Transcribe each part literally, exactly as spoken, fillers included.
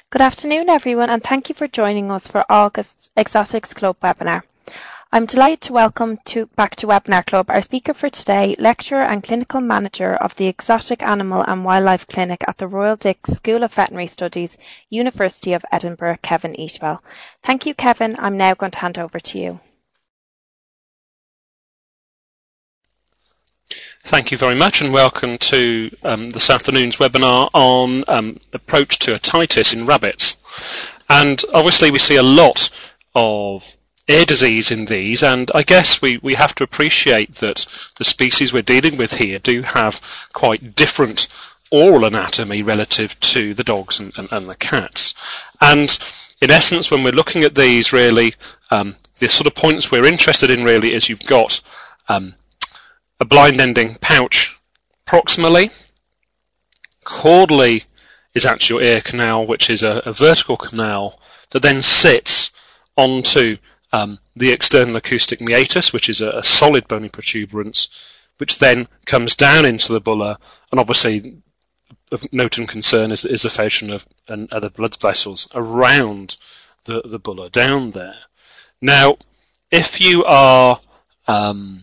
Good afternoon, everyone, and thank you for joining us for August's Exotics Club webinar. I'm delighted to welcome to, back to Webinar Club our speaker for today, lecturer and clinical manager of the Exotic Animal and Wildlife Clinic at the Royal Dick School of Veterinary Studies, University of Edinburgh, Kevin Eatwell. Thank you, Kevin. I'm now going to hand over to you. Thank you very much, and welcome to um, this afternoon's webinar on um, approach to otitis in rabbits. And obviously we see a lot of ear disease in these, and I guess we, we have to appreciate that the species we're dealing with here do have quite different oral anatomy relative to the dogs and, and, and the cats. And in essence, when we're looking at these, really, um, the sort of points we're interested in really is you've got um, a blind ending pouch proximally. Caudally is actually your ear canal, which is a, a vertical canal that then sits onto um, the external acoustic meatus, which is a, a solid bony protuberance, which then comes down into the bulla, and obviously of note and concern is, is the formation of and other blood vessels around the, the bulla down there. Now, if you are um,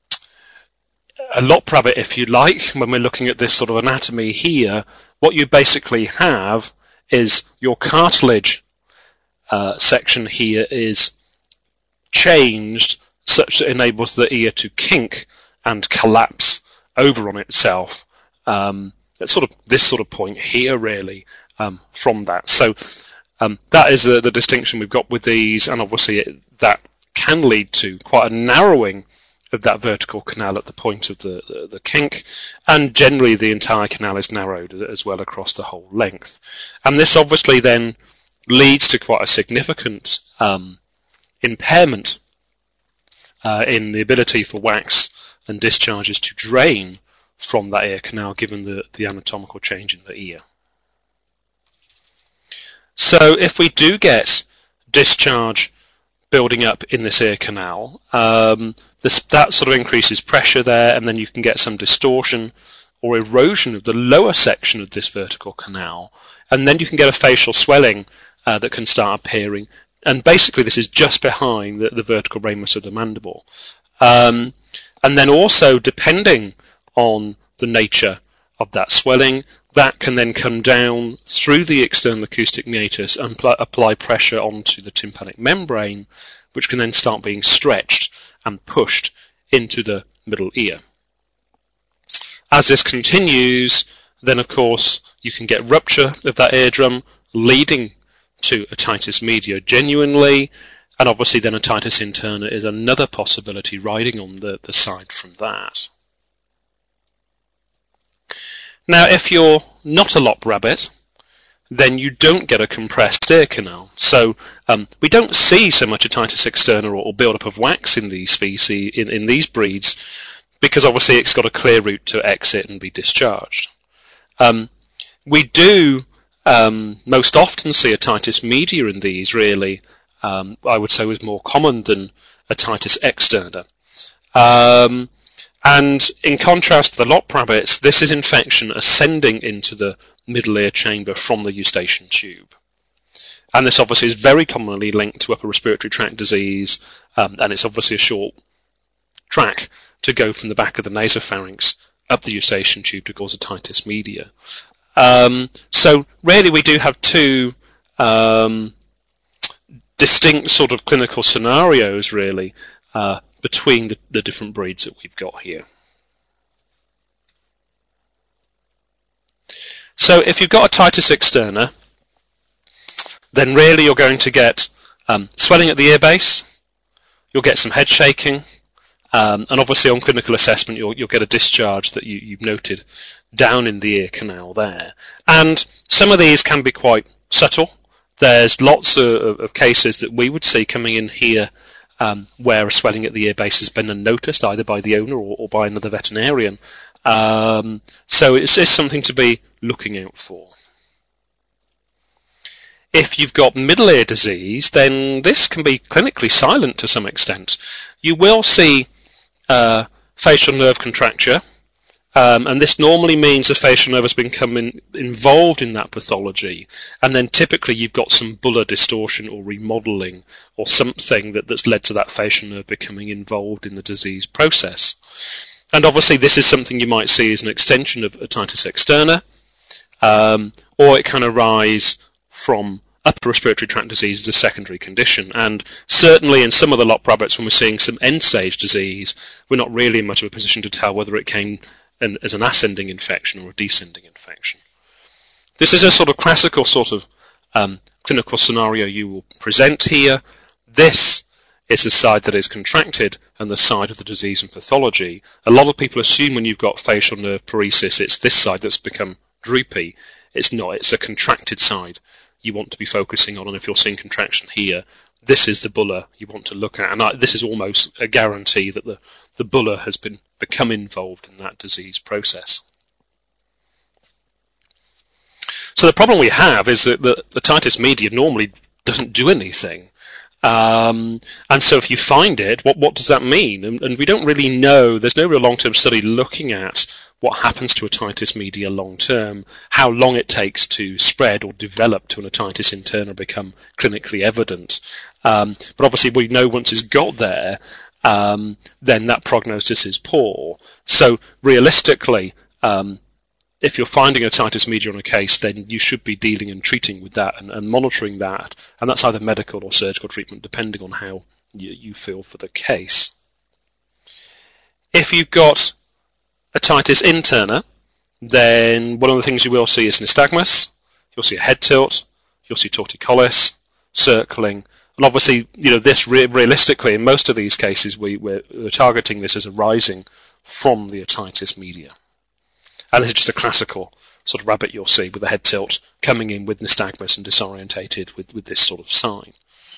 a lop rabbit, if you like, when we're looking at this sort of anatomy here, what you basically have is your cartilage uh, section here is changed such that it enables the ear to kink and collapse over on itself. Um, at sort of this sort of point here, really, um, from that. So um, that is the, the distinction we've got with these, and obviously it, that can lead to quite a narrowing of that vertical canal at the point of the, the, the kink, and generally the entire canal is narrowed as well across the whole length. And this obviously then leads to quite a significant um, impairment uh, in the ability for wax and discharges to drain from that ear canal, given the, the anatomical change in the ear. So if we do get discharge building up in this ear canal, um, this, that sort of increases pressure there, and then you can get some distortion or erosion of the lower section of this vertical canal, and then you can get a facial swelling uh, that can start appearing, and basically this is just behind the, the vertical ramus of the mandible. Um, and then also, depending on the nature of that swelling, that can then come down through the external acoustic meatus and pl- apply pressure onto the tympanic membrane, which can then start being stretched and pushed into the middle ear. As this continues, then of course you can get rupture of that eardrum, leading to otitis media genuinely, and obviously then otitis interna is another possibility riding on the, the side from that. Now, if you're not a lop rabbit, then you don't get a compressed ear canal. So um, we don't see so much otitis externa or, or build-up of wax in these species, in, in these breeds, because obviously it's got a clear route to exit and be discharged. Um, we do um, most often see otitis media in these, really. Um, I would say was more common than otitis externa. Um, And in contrast to the lop rabbits, this is infection ascending into the middle ear chamber from the eustachian tube. And this obviously is very commonly linked to upper respiratory tract disease, um, and it's obviously a short track to go from the back of the nasopharynx up the eustachian tube to cause otitis media. Um, so really we do have two um, distinct sort of clinical scenarios, really, uh, between the, the different breeds that we've got here. So if you've got otitis externa, then really you're going to get um, swelling at the ear base, you'll get some head shaking, um, and obviously on clinical assessment you'll, you'll get a discharge that you, you've noted down in the ear canal there. And some of these can be quite subtle. There's lots of, of cases that we would see coming in here Um, where a swelling at the ear base has been unnoticed either by the owner or, or by another veterinarian. Um, so it's, it's something to be looking out for. If you've got middle ear disease, then this can be clinically silent to some extent. You will see uh, facial nerve contracture Um, and this normally means the facial nerve has become in, involved in that pathology, and then typically you've got some bulla distortion or remodeling or something that, that's led to that facial nerve becoming involved in the disease process. And obviously this is something you might see as an extension of otitis externa, um, or it can arise from upper respiratory tract disease as a secondary condition. And certainly in some of the lop rabbits, when we're seeing some end-stage disease, we're not really in much of a position to tell whether it came in as an ascending infection or a descending infection. This is a sort of classical sort of um, clinical scenario you will present here. This is the side that is contracted and the side of the disease and pathology. A lot of people assume when you've got facial nerve paresis, it's this side that's become droopy. It's not, it's a contracted side you want to be focusing on, and if you're seeing contraction here, this is the bulla you want to look at, and I, this is almost a guarantee that the, the bulla has been become involved in that disease process. So the problem we have is that the, the otitis media normally doesn't do anything. Um, and so if you find it, what, what does that mean? And, and we don't really know. There's no real long-term study looking at what happens to otitis media long-term, how long it takes to spread or develop to an otitis interna become clinically evident. Um, but obviously we know once it's got there, um, then that prognosis is poor. So realistically, um, if you're finding otitis media on a case, then you should be dealing and treating with that and, and monitoring that. And that's either medical or surgical treatment, depending on how you, you feel for the case. If you've got otitis interna, then one of the things you will see is nystagmus. You'll see a head tilt. You'll see torticollis, circling. And obviously, you know, this re- realistically, in most of these cases, we, we're, we're targeting this as arising from the otitis media. And this is just a classical sort of rabbit you'll see with a head tilt coming in with nystagmus and disorientated with, with this sort of sign.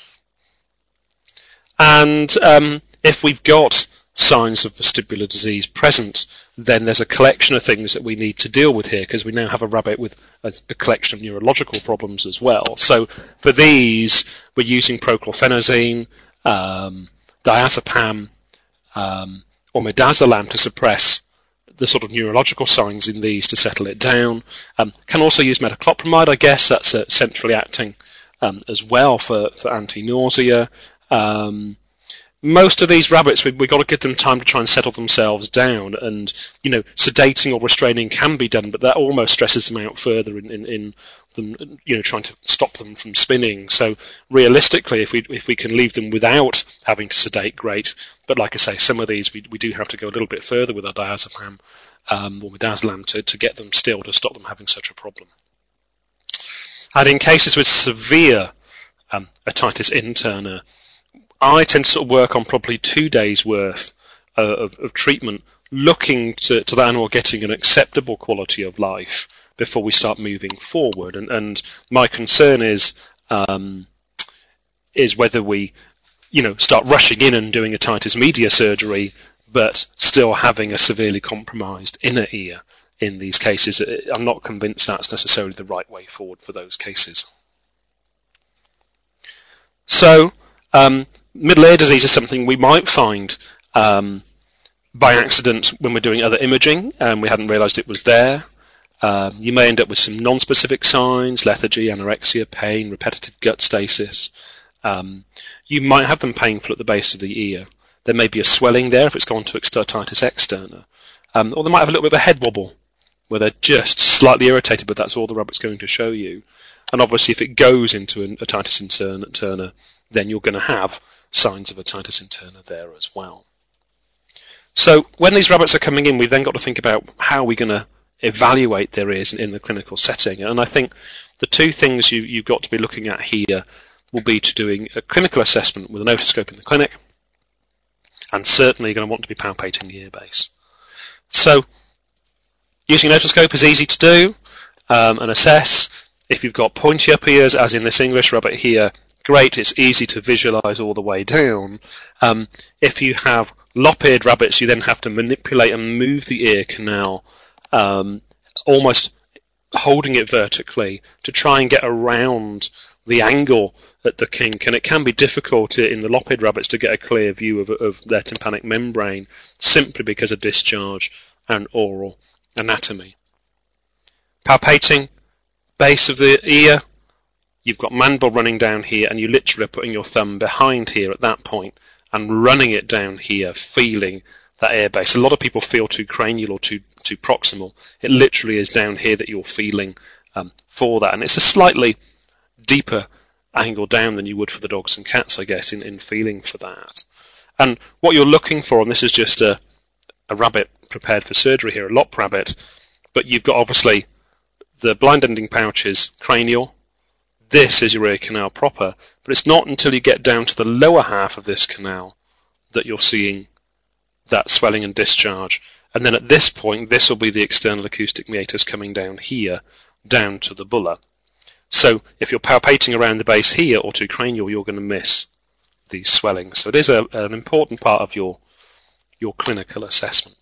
And um, if we've got signs of vestibular disease present, then there's a collection of things that we need to deal with here, because we now have a rabbit with a, a collection of neurological problems as well. So for these, we're using prochlorphenazine, um, diazepam, um, or midazolam to suppress the sort of neurological signs in these to settle it down. Um, can also use metoclopramide, I guess. That's uh, centrally acting um, as well for, for anti-nausea. Um, most of these rabbits, we, we've got to give them time to try and settle themselves down, and, you know, sedating or restraining can be done, but that almost stresses them out further in, in, in them, you know, trying to stop them from spinning. So realistically, if we if we can leave them without having to sedate, great. But like I say, some of these we we do have to go a little bit further with our diazepam um, or midazolam to, to get them still, to stop them having such a problem. And in cases with severe um, otitis interna, I tend to sort of work on probably two days' worth uh, of, of treatment, looking to, to that animal getting an acceptable quality of life before we start moving forward. And, and my concern is um, is whether we, you know, start rushing in and doing otitis media surgery, but still having a severely compromised inner ear in these cases. I'm not convinced that's necessarily the right way forward for those cases. So, um, middle ear disease is something we might find um, by accident when we're doing other imaging and we hadn't realised it was there. Um, you may end up with some non-specific signs, lethargy, anorexia, pain, repetitive gut stasis. Um, you might have them painful at the base of the ear. There may be a swelling there if it's gone to otitis externa. Um, or they might have a little bit of a head wobble where they're just slightly irritated, but that's all the rabbit's going to show you. And obviously if it goes into an otitis interna, then you're going to have signs of otitis interna there as well. So when these rabbits are coming in, we've then got to think about how we're going to evaluate their ears in, in the clinical setting. And I think the two things you, you've got to be looking at here will be to doing a clinical assessment with an otoscope in the clinic, and certainly you're going to want to be palpating the ear base. So using an otoscope is easy to do um, and assess. If you've got pointy up ears, as in this English rabbit here, great, it's easy to visualize all the way down. Um, if you have lop-eared rabbits, you then have to manipulate and move the ear canal, um, almost holding it vertically to try and get around the angle at the kink. And it can be difficult in the lop-eared rabbits to get a clear view of, of their tympanic membrane, simply because of discharge and oral anatomy. Palpating base of the ear, you've got mandible running down here, and you literally are putting your thumb behind here at that point and running it down here, feeling that air base. A lot of people feel too cranial or too too proximal. It literally is down here that you're feeling um, for that, and it's a slightly deeper angle down than you would for the dogs and cats, I guess, in, in feeling for that. And what you're looking for, and this is just a, a rabbit prepared for surgery here, a lop rabbit, but you've got obviously the blind ending pouches, cranial. This is your ear canal proper, but it's not until you get down to the lower half of this canal that you're seeing that swelling and discharge. And then at this point, this will be the external acoustic meatus coming down here, down to the bulla. So if you're palpating around the base here or to cranial, you're going to miss these swellings. So it is a, an important part of your, your clinical assessment.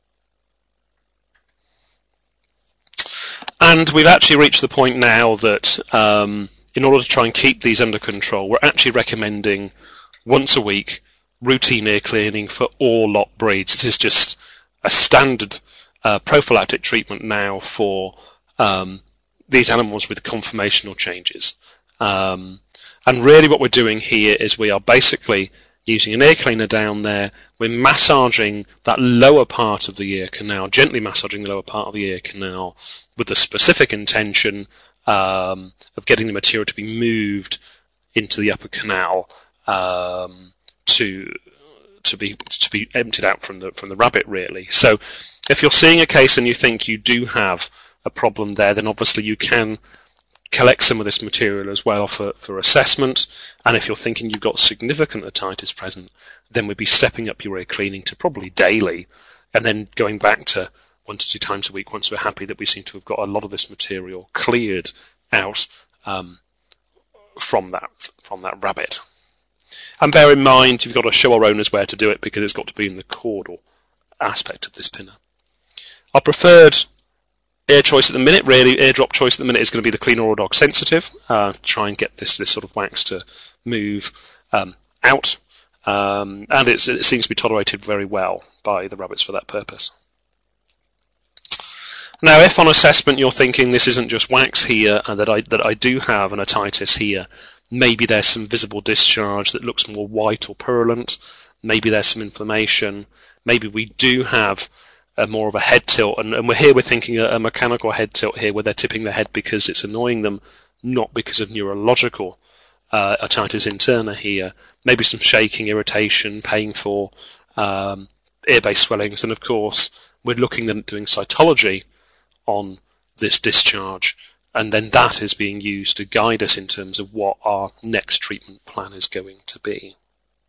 And we've actually reached the point now that um, in order to try and keep these under control, we're actually recommending once a week routine ear cleaning for all lop breeds. This is just a standard uh, prophylactic treatment now for um, these animals with conformational changes. Um, and really what we're doing here is we are basically using an ear cleaner down there. We're massaging that lower part of the ear canal, gently massaging the lower part of the ear canal with the specific intention um, of getting the material to be moved into the upper canal um, to to be to be emptied out from the from the rabbit, really. So if you're seeing a case and you think you do have a problem there, then obviously you can collect some of this material as well for, for assessment. And if you're thinking you've got significant otitis present, then we'd be stepping up your ear cleaning to probably daily, and then going back to one to two times a week once we're happy that we seem to have got a lot of this material cleared out um, from that from that rabbit. And bear in mind, you've got to show our owners where to do it because it's got to be in the caudal aspect of this pinna. Our preferred ear choice at the minute, really, ear drop choice at the minute is going to be the clean oral dog sensitive. Uh, try and get this this sort of wax to move um, out, um, and it's, it seems to be tolerated very well by the rabbits for that purpose. Now, if on assessment you're thinking this isn't just wax here, and that I that I do have an otitis here, maybe there's some visible discharge that looks more white or purulent, maybe there's some inflammation, maybe we do have a more of a head tilt, and, and we're here we're thinking a, a mechanical head tilt here where they're tipping their head because it's annoying them, not because of neurological uh, otitis interna here. Maybe some shaking, irritation, painful, um, ear-based swellings, and of course we're looking at doing cytology on this discharge, and then that is being used to guide us in terms of what our next treatment plan is going to be.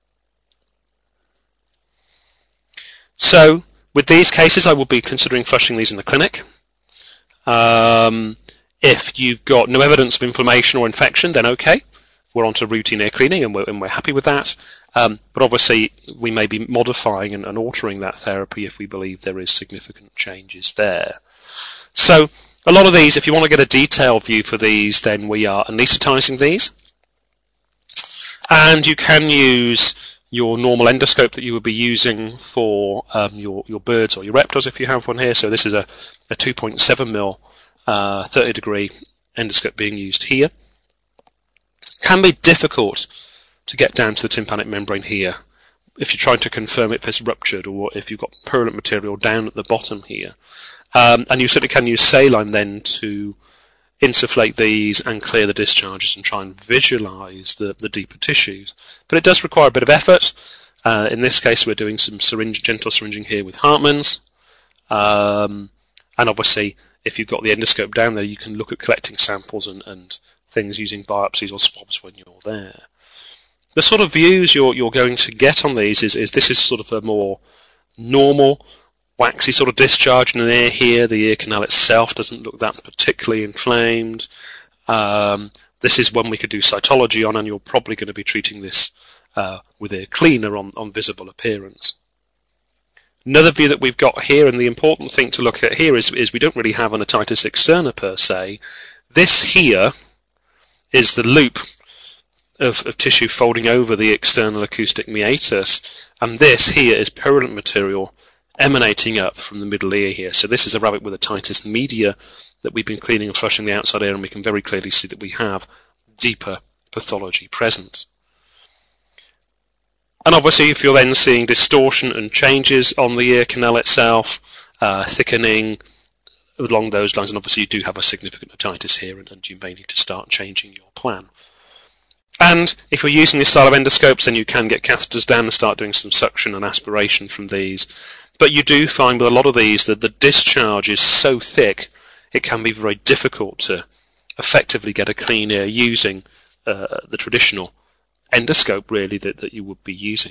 So with these cases, I will be considering flushing these in the clinic. Um, if you've got no evidence of inflammation or infection, then okay, we're on to routine ear cleaning, and we're, and we're happy with that. Um, but obviously, we may be modifying and, and altering that therapy if we believe there is significant changes there. So a lot of these, if you want to get a detailed view for these, then we are anaesthetizing these. And you can use your normal endoscope that you would be using for um, your, your birds or your reptiles if you have one here. So this is a, a two point seven mil uh, thirty degree endoscope being used here. Can be difficult to get down to the tympanic membrane here if you're trying to confirm if it's ruptured or if you've got purulent material down at the bottom here. Um, and you certainly can use saline then to insufflate these and clear the discharges and try and visualize the, the deeper tissues. But it does require a bit of effort. Uh, in this case, we're doing some syringe, gentle syringing here with Hartmann's. Um, and obviously, if you've got the endoscope down there, you can look at collecting samples and, and things using biopsies or swabs when you're there. The sort of views you're, you're going to get on these is, is this is sort of a more normal, waxy sort of discharge in an ear here. The ear canal itself doesn't look that particularly inflamed. Um, this is one we could do cytology on, and you're probably going to be treating this uh, with ear cleaner on, on visible appearance. Another view that we've got here, and the important thing to look at here is, is we don't really have an otitis externa per se. This here is the loop of, of tissue folding over the external acoustic meatus, and this here is purulent material emanating up from the middle ear here. So this is a rabbit with otitis media that we've been cleaning and flushing the outside ear, and we can very clearly see that we have deeper pathology present. And obviously, if you're then seeing distortion and changes on the ear canal itself, uh, thickening along those lines, and obviously you do have a significant otitis here, and, and you may need to start changing your plan. And if you're using this style of endoscopes, then you can get catheters down and start doing some suction and aspiration from these. But you do find with a lot of these that the discharge is so thick, it can be very difficult to effectively get a clean ear using uh, the traditional endoscope, really, that, that you would be using.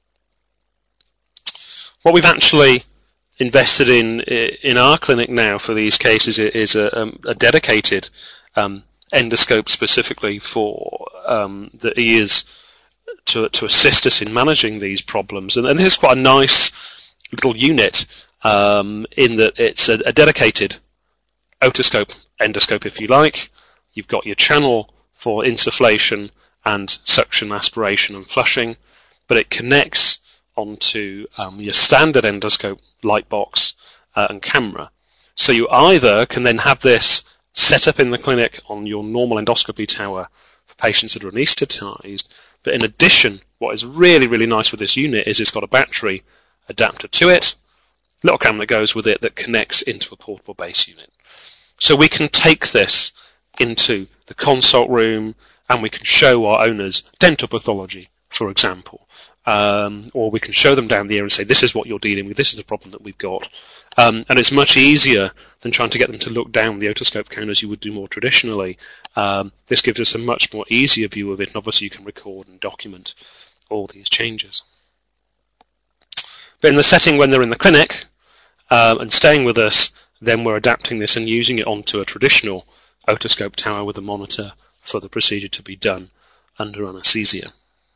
What we've actually invested in in our clinic now for these cases is a, um, a dedicated um, endoscope specifically for um, the ears to, to assist us in managing these problems. And, and this is quite a nice little unit um, in that it's a, a dedicated otoscope, endoscope if you like. You've got your channel for insufflation and suction, aspiration and flushing, but it connects onto um, your standard endoscope light box uh, and camera. So you either can then have this set up in the clinic on your normal endoscopy tower for patients that are anaesthetized, but in addition, what is really, really nice with this unit is it's got a battery adapter to it, little camera that goes with it that connects into a portable base unit. So we can take this into the consult room and we can show our owners dental pathology, for example. Um, or we can show them down the ear and say, this is what you're dealing with, this is the problem that we've got. Um, and it's much easier than trying to get them to look down the otoscope count as you would do more traditionally. Um, this gives us a much more easier view of it, and obviously you can record and document all these changes. But in the setting when they're in the clinic um, and staying with us, then we're adapting this and using it onto a traditional otoscope tower with a monitor for the procedure to be done under anaesthesia.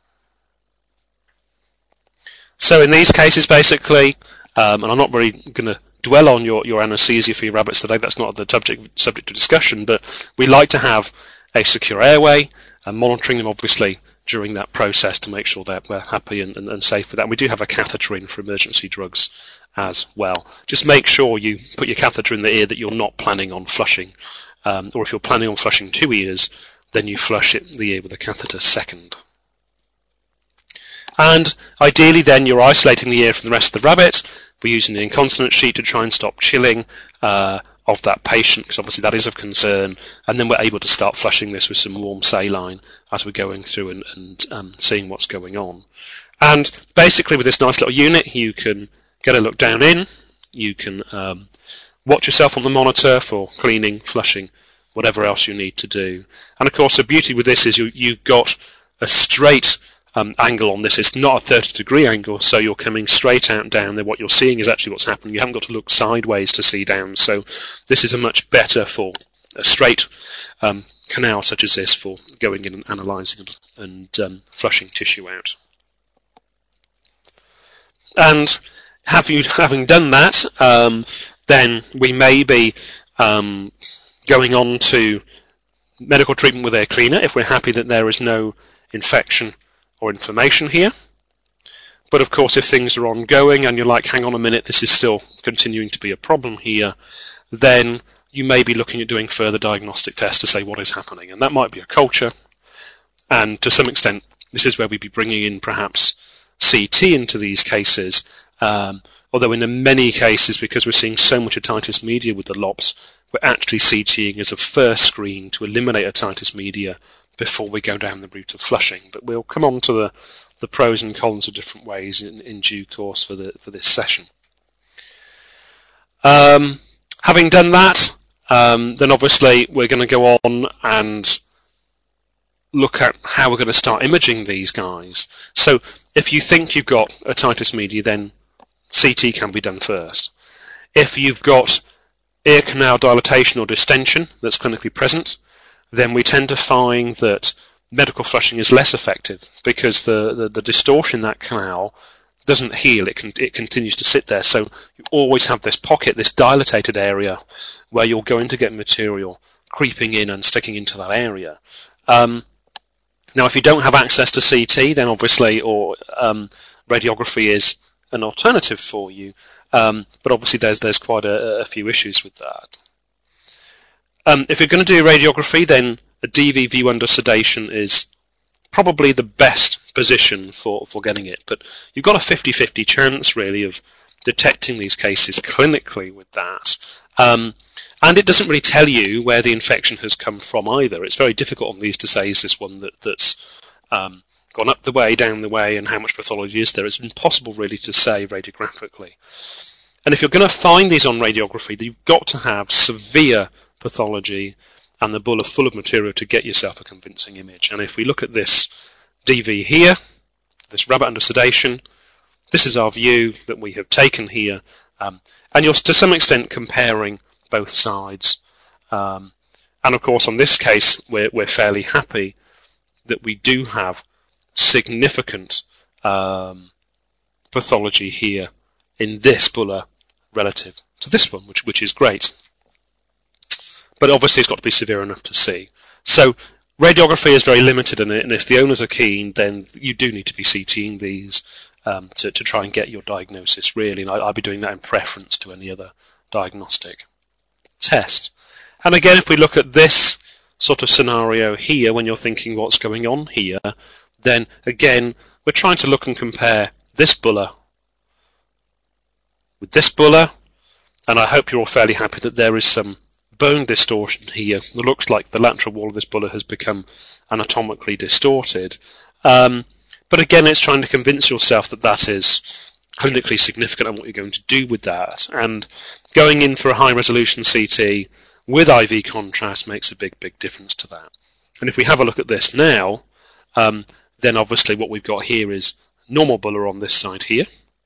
So in these cases, basically, um, and I'm not really going to dwell on your, your anaesthesia for your rabbits today, that's not the subject, subject of discussion, but we like to have a secure airway and monitoring them, obviously, during that process to make sure that we're happy and, and, and safe with that. We do have a catheter in for emergency drugs as well. Just make sure you put your catheter in the ear that you're not planning on flushing, um, or if you're planning on flushing two ears, then you flush it, the ear with a catheter second. And ideally then you're isolating the ear from the rest of the rabbit. We're using the incontinence sheet to try and stop chilling uh, of that patient, because obviously that is of concern, and then we're able to start flushing this with some warm saline as we're going through and, and um, seeing what's going on. And basically with this nice little unit you can get a look down in, you can um, watch yourself on the monitor for cleaning, flushing, whatever else you need to do. And of course the beauty with this is you, you've got a straight Um, angle on this. It's not a thirty degree angle, so you're coming straight out and down. Then what you're seeing is actually what's happening. You haven't got to look sideways to see down. So this is a much better for a straight um, canal such as this for going in and analysing and, and um, flushing tissue out. And have you, having done that, um, then we may be um, going on to medical treatment with air cleaner if we're happy that there is no infection or inflammation here. But of course if things are ongoing and you're like, hang on a minute, this is still continuing to be a problem here, then you may be looking at doing further diagnostic tests to say what is happening, and that might be a culture, and to some extent this is where we'd be bringing in perhaps C T into these cases, um, although in many cases, because we're seeing so much otitis media with the L O P S, we're actually CTing as a first screen to eliminate otitis media before we go down the route of flushing. But we'll come on to the, the pros and cons of different ways in, in due course for the for this session. Um, having done that, um, then obviously we're going to go on and look at how we're going to start imaging these guys. So if you think you've got otitis media, then C T can be done first. If you've got ear canal dilatation or distension that's clinically present, then we tend to find that medical flushing is less effective because the, the, the distortion in that canal doesn't heal, it, can, it continues to sit there. So you always have this pocket, this dilated area, where you're going to get material creeping in and sticking into that area. Um, now, if you don't have access to C T, then obviously, or um, radiography is an alternative for you. Um, but obviously there's there's quite a, a few issues with that. Um, if you're going to do radiography, then a D V view under sedation is probably the best position for, for getting it. But you've got a fifty fifty chance, really, of detecting these cases clinically with that. Um, and it doesn't really tell you where the infection has come from either. It's very difficult on these to say, is this one that, that's um, gone up the way, down the way, and how much pathology is there? It's impossible really to say radiographically. And if you're going to find these on radiography, you've got to have severe pathology and the bulla full of material to get yourself a convincing image. And if we look at this D V here, this rabbit under sedation, this is our view that we have taken here. Um, and you're to some extent comparing both sides. Um, and of course, on this case, we're, we're fairly happy that we do have significant um, pathology here in this bulla relative to this one, which, which is great. But obviously it's got to be severe enough to see. So radiography is very limited in it, and if the owners are keen, then you do need to be CTing these um, to, to try and get your diagnosis, really. And I, I'll be doing that in preference to any other diagnostic test. And again, if we look at this sort of scenario here, when you're thinking what's going on here, then again, we're trying to look and compare this bulla with this bulla, and I hope you're all fairly happy that there is some bone distortion here. It looks like the lateral wall of this bulla has become anatomically distorted. Um, but again, it's trying to convince yourself that that is clinically significant and what you're going to do with that. And going in for a high-resolution C T with I V contrast makes a big, big difference to that. And if we have a look at this now, um, then obviously what we've got here is normal bulla on this side here.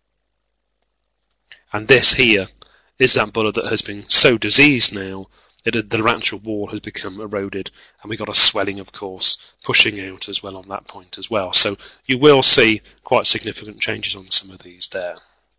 And this here is that bulla that has been so diseased now that the lateral wall has become eroded, and we've got a swelling, of course, pushing out as well on that point as well. So you will see quite significant changes on some of these there.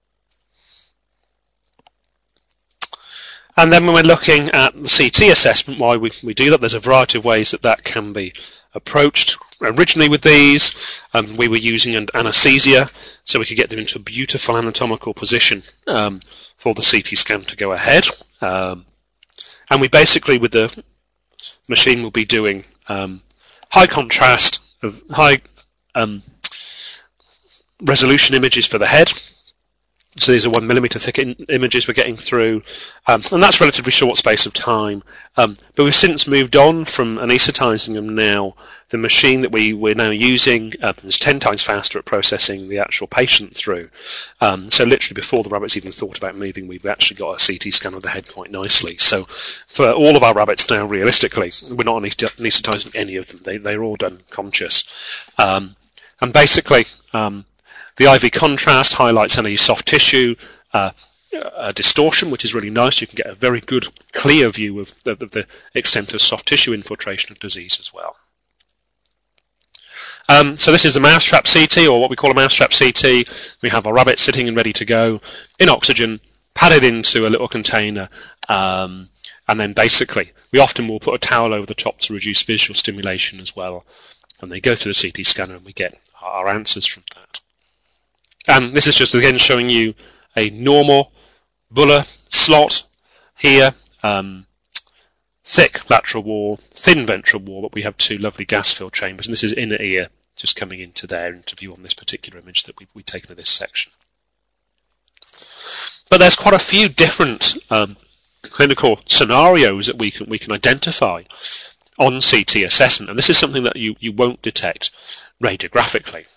And then when we're looking at the C T assessment, why we, we do that, there's a variety of ways that that can be approached. Originally with these, um, we were using an anesthesia, so we could get them into a beautiful anatomical position um, for the C T scan to go ahead. Um, and we basically, with the machine, will be doing um, high contrast, of high um, resolution images for the head. So these are one millimeter thick in images we're getting through, um, and that's relatively short space of time. Um, but we've since moved on from anaesthetizing them now. The machine that we, we're now using uh, is ten times faster at processing the actual patient through. Um, so literally before the rabbits even thought about moving, we've actually got a C T scan of the head quite nicely. So for all of our rabbits now, realistically, we're not anaesthetizing any of them. They, they're all done conscious. Um, and basically, um, the I V contrast highlights any soft tissue uh, uh, distortion, which is really nice. You can get a very good, clear view of the, of the extent of soft tissue infiltration of disease as well. Um, so this is a mousetrap C T, or what we call a mousetrap C T. We have our rabbit sitting and ready to go in oxygen, padded into a little container, um, and then basically we often will put a towel over the top to reduce visual stimulation as well. And they go through the C T scanner and we get our answers from that. And this is just again showing you a normal bulla slot here, um, thick lateral wall, thin ventral wall, but we have two lovely gas-filled chambers, and this is inner ear just coming into there into view on this particular image that we've, we've taken of this section. But there's quite a few different um, clinical scenarios that we can we can identify on C T assessment, and this is something that you, you won't detect radiographically.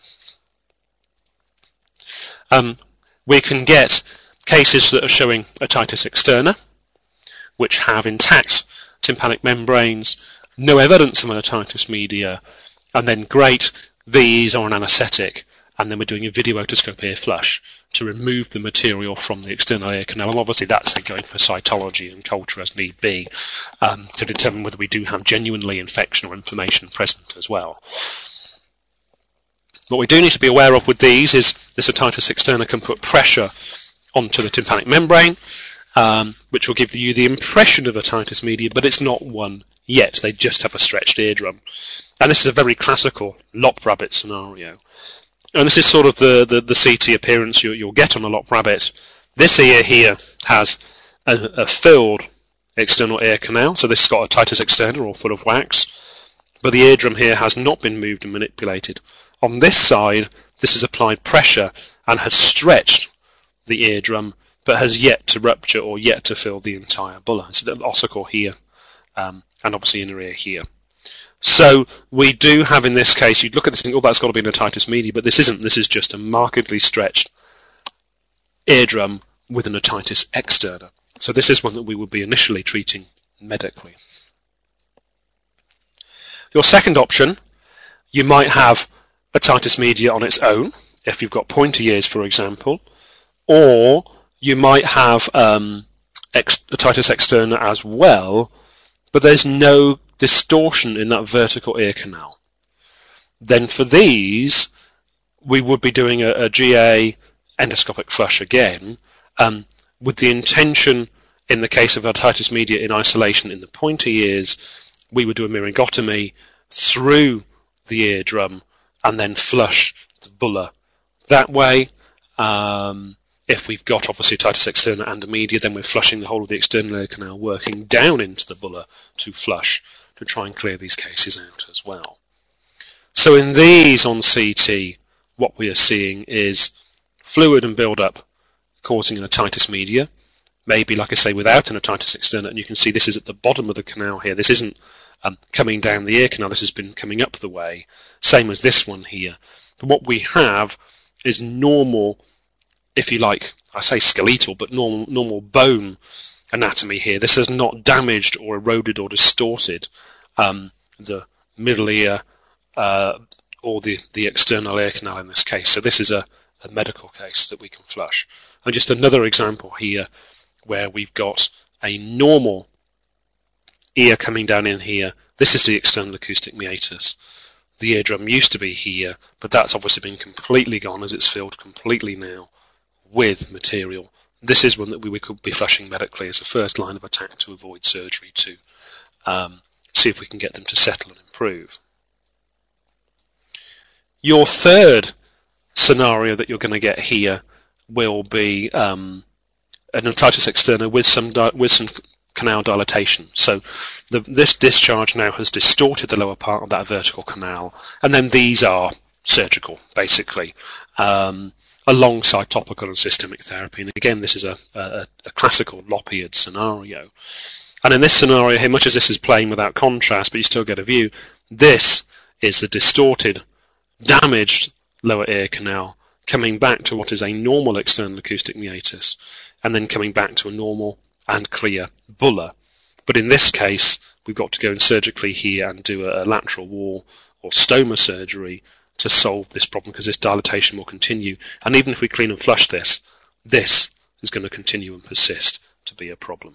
Um, we can get cases that are showing otitis externa, which have intact tympanic membranes, no evidence of an otitis media, and then great V's or an anaesthetic, and then we're doing a video otoscope ear flush to remove the material from the external ear canal. And obviously that's going for cytology and culture as need be um, to determine whether we do have genuinely infection or inflammation present as well. What we do need to be aware of with these is this otitis externa can put pressure onto the tympanic membrane, um, which will give you the impression of otitis media, but it's not one yet. They just have a stretched eardrum. And this is a very classical lop rabbit scenario. And this is sort of the, the, the C T appearance you, you'll get on a lop rabbit. This ear here has a, a filled external ear canal, so this has got a titus externa or full of wax, but the eardrum here has not been moved and manipulated. On this side, this has applied pressure and has stretched the eardrum, but has yet to rupture or yet to fill the entire bulla. It's a little ossicle here, um, and obviously inner ear here. So we do have in this case, you'd look at this and think, oh, that's got to be an otitis media, but this isn't. This is just a markedly stretched eardrum with an otitis externa. So this is one that we would be initially treating medically. Your second option, you might have otitis media on its own, if you've got pointy ears, for example, or you might have um, ex- otitis externa as well, but there's no distortion in that vertical ear canal. Then for these, we would be doing a, a G A endoscopic flush again, um, with the intention, in the case of otitis media in isolation in the pointy ears, we would do a myringotomy through the eardrum and then flush the bulla that way. Um, if we've got obviously otitis externa and a media, then we're flushing the whole of the external ear canal, working down into the bulla to flush, to try and clear these cases out as well. So in these on C T, what we are seeing is fluid and build-up causing an otitis media, maybe, like I say, without an otitis externa, and you can see this is at the bottom of the canal here. This isn't um, coming down the ear canal, this has been coming up the way, same as this one here. But what we have is normal, if you like, I say skeletal, but normal, normal bone anatomy here. This has not damaged or eroded or distorted um, the middle ear uh, or the, the external ear canal in this case. So this is a, a medical case that we can flush. And just another example here where we've got a normal ear coming down in here. This is the external acoustic meatus. The eardrum used to be here, but that's obviously been completely gone as it's filled completely now with material. This is one that we could be flushing medically as a first line of attack to avoid surgery, to um, see if we can get them to settle and improve. Your third scenario that you're going to get here will be um, an otitis externa with some di- with some canal dilatation. So the, this discharge now has distorted the lower part of that vertical canal, and then these are surgical, basically. Um, alongside topical and systemic therapy. And again, this is a, a, a classical Loppeard scenario. And in this scenario here, much as this is plain without contrast, but you still get a view, this is the distorted, damaged lower ear canal coming back to what is a normal external acoustic meatus, and then coming back to a normal and clear bulla. But in this case, we've got to go in surgically here and do a, a lateral wall or stoma surgery to solve this problem, because this dilatation will continue, and even if we clean and flush this, this is going to continue and persist to be a problem.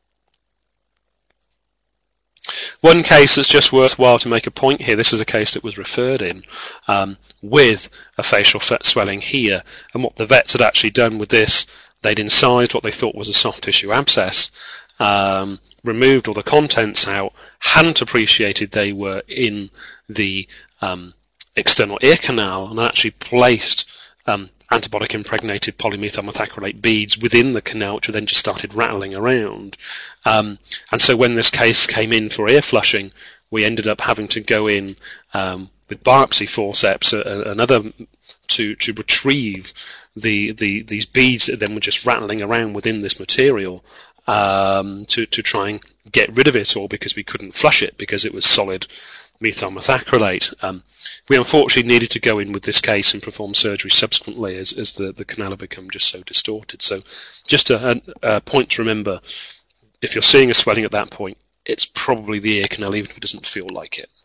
One case that's just worthwhile to make a point here, this is a case that was referred in um, with a facial swelling here, and what the vets had actually done with this, they'd incised what they thought was a soft tissue abscess, um, removed all the contents out, hadn't appreciated they were in the um, external ear canal, and actually placed um, antibiotic impregnated polymethyl methacrylate beads within the canal, which then just started rattling around. Um, and so when this case came in for ear flushing, we ended up having to go in um, with biopsy forceps uh, and other to to retrieve the, the these beads that then were just rattling around within this material, um, to to try and get rid of it all, because we couldn't flush it because it was solid methyl methacrylate. Um, we unfortunately needed to go in with this case and perform surgery subsequently as, as the, the canal had become just so distorted. So just a, a, a point to remember, if you're seeing a swelling at that point, it's probably the ear canal, even if it doesn't feel like it.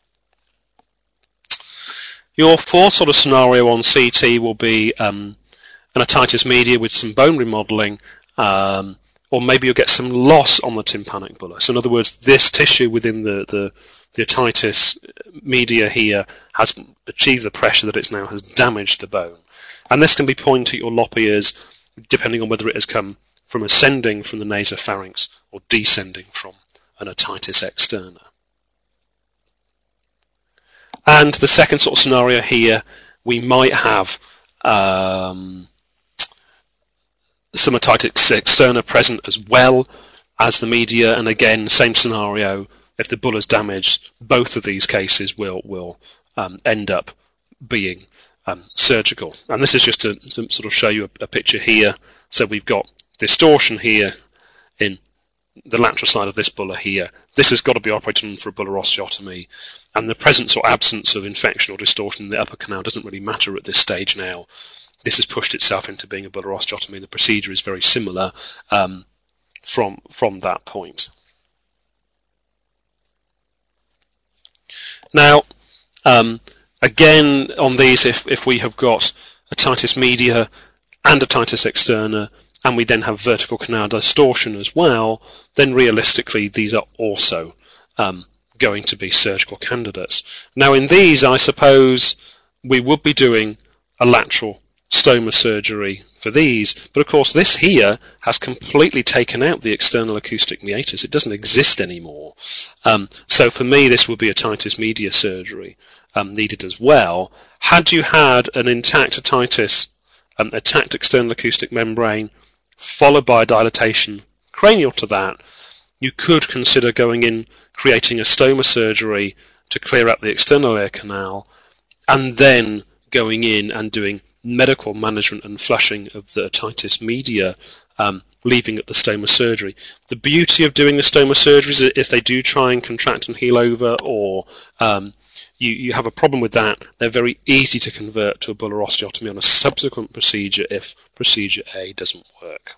Your fourth sort of scenario on C T will be um, an otitis media with some bone remodeling, um, or maybe you'll get some loss on the tympanic bulla. So in other words, this tissue within the, the, the otitis media here has achieved the pressure that it now has damaged the bone. And this can be pointy or lop ears, depending on whether it has come from ascending from the nasopharynx or descending from an otitis externa. And the second sort of scenario here, we might have um, some otitis externa present as well as the media, and again, same scenario. If the bulla's damaged, both of these cases will will um, end up being um, surgical. And this is just to, to sort of show you a, a picture here. So we've got distortion here in the lateral side of this bulla here. This has got to be operated on for a bulla osteotomy, and the presence or absence of infection or distortion in the upper canal doesn't really matter at this stage now. This has pushed itself into being a bulla osteotomy. The procedure is very similar um, from from that point. Now, um, again, on these, if, if we have got otitis media and otitis externa, and we then have vertical canal distortion as well, then realistically these are also um, going to be surgical candidates. Now, in these, I suppose we would be doing a lateral stoma surgery for these, but of course this here has completely taken out the external acoustic meatus. It doesn't exist anymore. Um, so for me, this would be otitis media surgery um, needed as well. Had you had an intact otitis, um, attacked external acoustic membrane, followed by a dilatation cranial to that, you could consider going in, creating a stoma surgery to clear out the external air canal, and then going in and doing medical management and flushing of the otitis media, um, leaving at the stoma surgery. The beauty of doing the stoma surgery is that if they do try and contract and heal over, or um, you, you have a problem with that, they're very easy to convert to a bulla osteotomy on a subsequent procedure if procedure A doesn't work.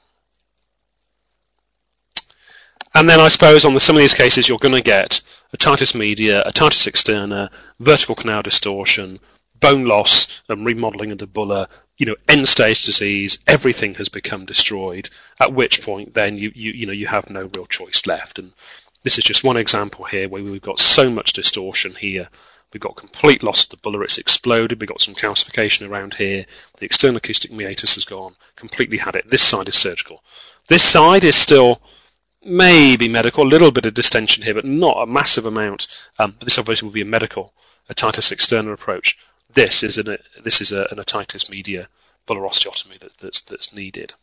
And then I suppose on the, some of these cases you're going to get otitis media, otitis externa, vertical canal distortion, bone loss and remodeling of the bulla, you know, end-stage disease, everything has become destroyed, at which point then you, you, you know, you have no real choice left. And this is just one example here where we've got so much distortion here. We've got complete loss of the bulla, it's exploded, we've got some calcification around here, the external acoustic meatus has gone, completely had it. This side is surgical. This side is still maybe medical, a little bit of distension here, but not a massive amount. Um, but this obviously will be a medical otitis externa approach. This is an this is a, an otitis media bulla osteotomy that, that's that's needed.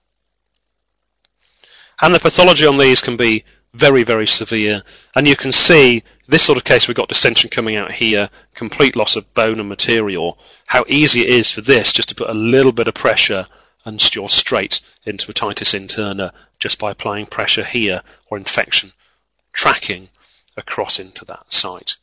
And the pathology on these can be very, very severe. And you can see this sort of case, we've got distension coming out here, complete loss of bone and material. How easy it is for this just to put a little bit of pressure and you're straight into otitis interna just by applying pressure here, or infection tracking across into that site.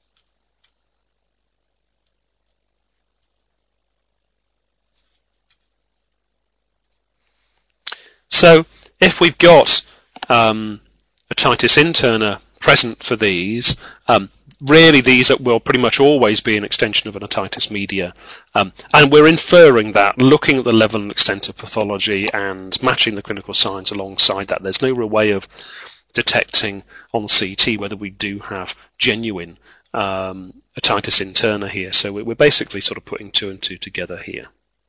So if we've got um, otitis interna present for these, um, really these will pretty much always be an extension of an otitis media. Um, and we're inferring that, looking at the level and extent of pathology and matching the clinical signs alongside that. There's no real way of detecting on C T whether we do have genuine um, otitis interna here. So we're basically sort of putting two and two together here.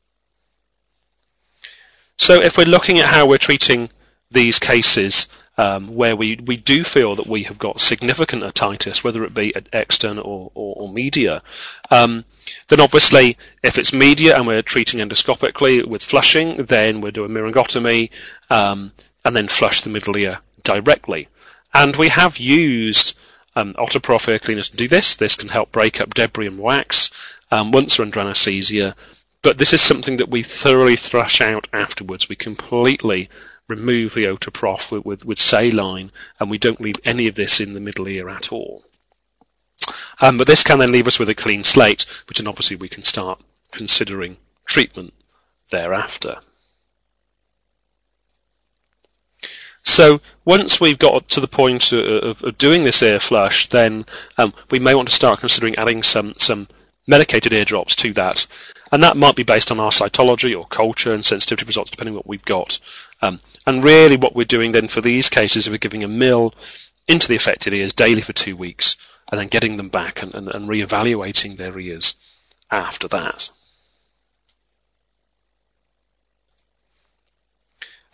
So if we're looking at how we're treating these cases um, where we, we do feel that we have got significant otitis, whether it be external or, or, or media, um, then obviously if it's media and we're treating endoscopically with flushing, then we'll do a myringotomy um, and then flush the middle ear directly. And we have used um, Otoprof ear cleaners to do this. This can help break up debris and wax um, once we're under anaesthesia. But this is something that we thoroughly thrash out afterwards. We completely remove the Otoprof with, with, with saline, and we don't leave any of this in the middle ear at all. Um, but this can then leave us with a clean slate, which then obviously we can start considering treatment thereafter. So once we've got to the point of, of doing this ear flush, then um, we may want to start considering adding some, some medicated eardrops to that. And that might be based on our cytology or culture and sensitivity results, depending on what we've got. Um, and really what we're doing then for these cases is we're giving a mill into the affected ears daily for two weeks and then getting them back and, and, and re-evaluating their ears after that.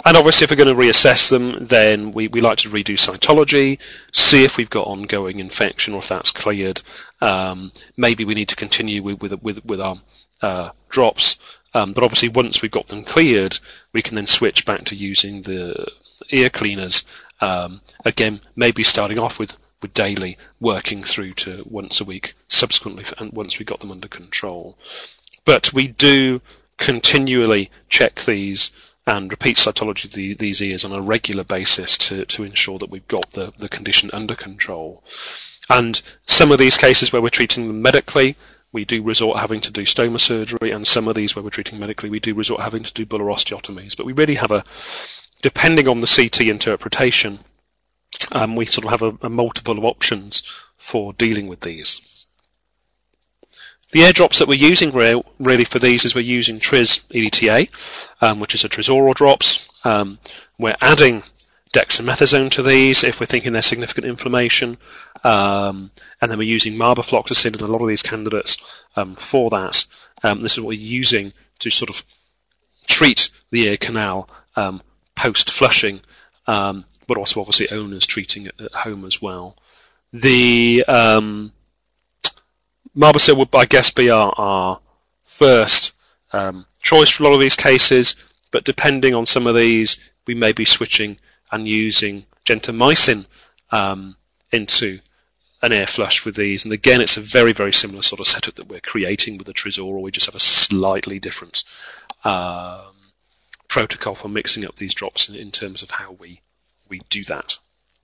And obviously, if we're going to reassess them, then we, we like to redo cytology, see if we've got ongoing infection or if that's cleared. Um, maybe we need to continue with with, with, with our uh, drops. Um, but obviously, once we've got them cleared, we can then switch back to using the ear cleaners. Um, again, maybe starting off with, with daily, working through to once a week subsequently, and once we've got them under control. But we do continually check these and repeat cytology of the, these ears on a regular basis to, to ensure that we've got the, the condition under control. And some of these cases where we're treating them medically, we do resort having to do stoma surgery, and some of these where we're treating medically, we do resort having to do bular osteotomies. But we really have a, depending on the C T interpretation, um, we sort of have a, a multiple of options for dealing with these. The airdrops that we're using re really for these is we're using Tris E D T A, um, which is a Trisoral drops. Um, we're adding dexamethasone to these if we're thinking there's significant inflammation, um, and then we're using marbafloxacin in a lot of these candidates um, for that. Um, this is what we're using to sort of treat the ear canal um, post-flushing, um, but also obviously owners treating it at home as well. The um, Marbacil would, I guess, be our, our first um, choice for a lot of these cases, but depending on some of these, we may be switching and using gentamicin um, into an air flush with these. And again, it's a very, very similar sort of setup that we're creating with the Trisoral. We just have a slightly different um, protocol for mixing up these drops in, in terms of how we, we do that.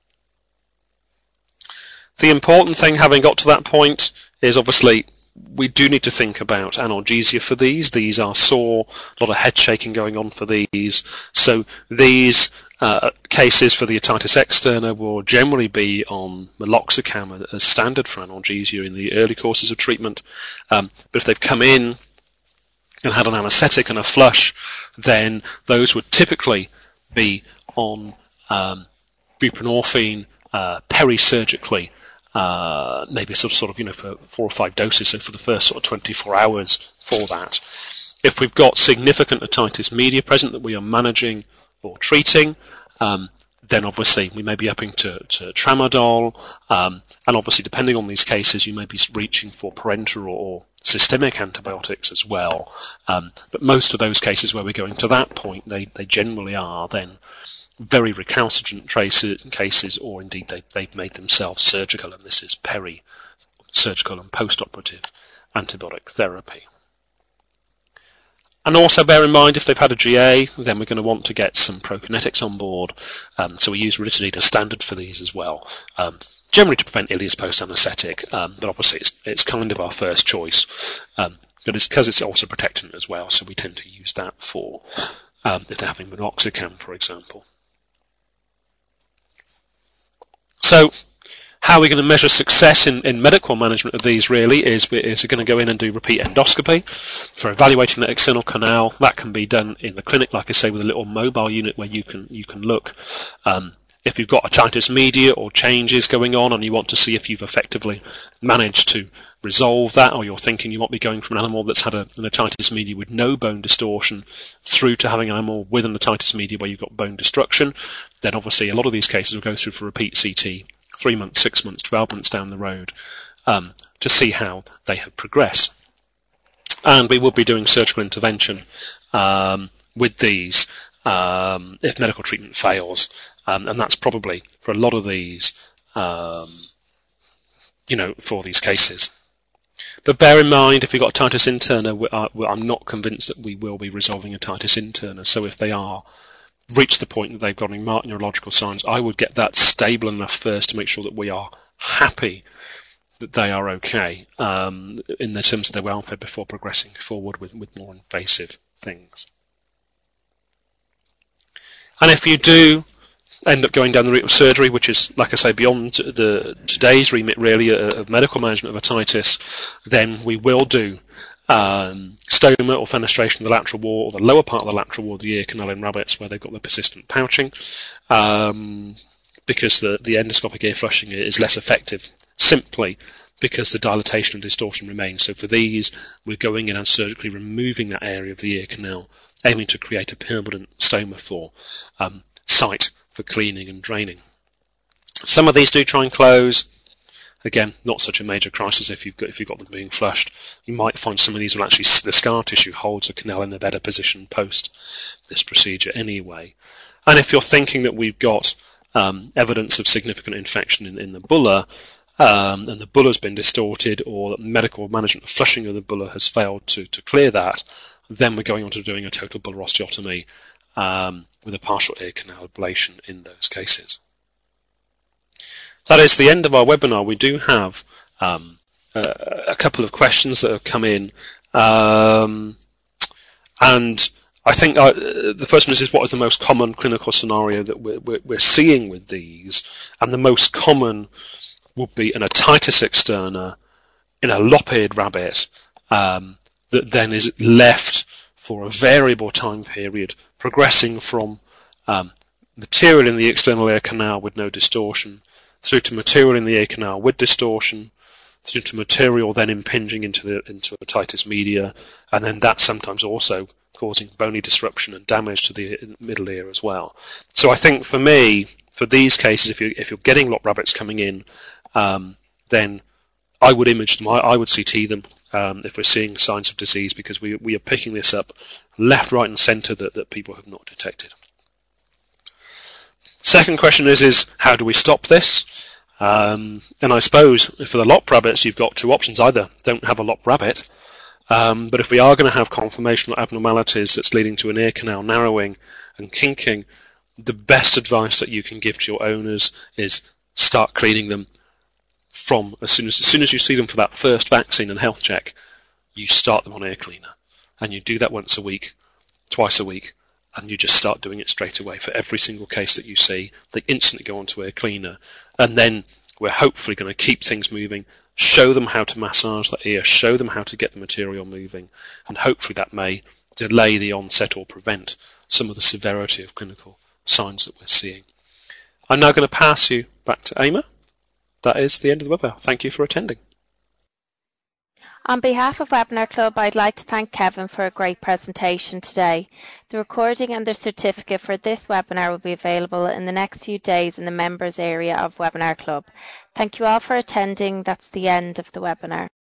The important thing, having got to that point, is obviously we do need to think about analgesia for these. These are sore, a lot of head shaking going on for these. So these uh, cases for the otitis externa will generally be on meloxicam as standard for analgesia in the early courses of treatment. Um, but if they've come in and had an anaesthetic and a flush, then those would typically be on um, buprenorphine uh, perisurgically. Uh, maybe some sort of, you know, for four or five doses, so for the first sort of twenty-four hours for that. If we've got significant otitis media present that we are managing or treating, um, then obviously we may be upping to, to tramadol, um, and obviously depending on these cases, you may be reaching for parenteral or systemic antibiotics as well. Um, but most of those cases where we're going to that point, they, they generally are then very recalcitrant traces, cases, or indeed they, they've made themselves surgical, and this is peri-surgical and post-operative antibiotic therapy. And also bear in mind, if they've had a G A, then we're going to want to get some prokinetics on board. Um, so we use ridinidine as standard for these as well, um, generally to prevent ileus post-anaesthetic, um, but obviously it's, it's kind of our first choice, um, but it's because it's also protectant as well, so we tend to use that for um, if they're having meloxicam, for example. So how we're going to measure success in, in medical management of these really is we're, is we're going to go in and do repeat endoscopy for evaluating the external canal. That can be done in the clinic, like I say, with a little mobile unit where you can you can look. Um, if you've got otitis media or changes going on and you want to see if you've effectively managed to resolve that, or you're thinking you might be going from an animal that's had a, an otitis media with no bone distortion through to having an animal with an otitis media where you've got bone destruction, then obviously a lot of these cases will go through for repeat C T three months, six months, twelve months down the road um, to see how they have progressed. And we will be doing surgical intervention um, with these um, if medical treatment fails. Um, and that's probably, for a lot of these, um, you know, for these cases. But bear in mind, if we've got otitis interna, I'm not convinced that we will be resolving otitis interna. So if they are reached the point that they've got any marked neurological signs, I would get that stable enough first to make sure that we are happy that they are okay um, in the terms of their welfare before progressing forward with, with more invasive things. And if you do end up going down the route of surgery, which is, like I say, beyond the today's remit really of medical management of otitis, then we will do um, stoma or fenestration of the lateral wall or the lower part of the lateral wall of the ear canal in rabbits where they've got the persistent pouching. Um, because the, the endoscopic ear flushing is less effective, simply because the dilatation and distortion remains. So for these, we're going in and surgically removing that area of the ear canal, aiming to create a permanent stoma for um, site for cleaning and draining. Some of these do try and close. Again, not such a major crisis if you've got if you've got them being flushed. You might find some of these will actually, the scar tissue holds the canal in a better position post this procedure anyway. And if you're thinking that we've got um, evidence of significant infection in, in the bulla, um, and the bulla's been distorted, or that medical management of flushing of the bulla has failed to, to clear that, then we're going on to doing a total bulla osteotomy um, with a partial ear canal ablation in those cases. So that is the end of our webinar. We do have um, a, a couple of questions that have come in, um, and I think uh, the first one is, what is the most common clinical scenario that we're, we're, we're seeing with these? And the most common would be an otitis externa in a lop-eared rabbit um, that then is left for a variable time period, progressing from um, material in the external ear canal with no distortion, through to material in the ear canal with distortion, through to material then impinging into the into otitis media, and then that sometimes also causing bony disruption and damage to the middle ear as well. So I think for me, for these cases, if you if you're getting lop rabbits coming in, um, then I would image them. I, I would C T them um, if we're seeing signs of disease, because we we are picking this up left, right, and centre that that people have not detected. Second question is, is how do we stop this? Um, and I suppose for the lop rabbits, you've got two options. Either don't have a lop rabbit, um, but if we are going to have conformational abnormalities that's leading to an ear canal narrowing and kinking, the best advice that you can give to your owners is start cleaning them from as soon as, as soon as you see them for that first vaccine and health check, you start them on ear cleaner. And you do that once a week, twice a week, and you just start doing it straight away for every single case that you see. They instantly go onto ear cleaner, and then we're hopefully going to keep things moving, show them how to massage the ear, show them how to get the material moving, and hopefully that may delay the onset or prevent some of the severity of clinical signs that we're seeing. I'm now going to pass you back to Emma. That is the end of the webinar. Thank you for attending. On behalf of Webinar Club, I'd like to thank Kevin for a great presentation today. The recording and the certificate for this webinar will be available in the next few days in the members area of Webinar Club. Thank you all for attending. That's the end of the webinar.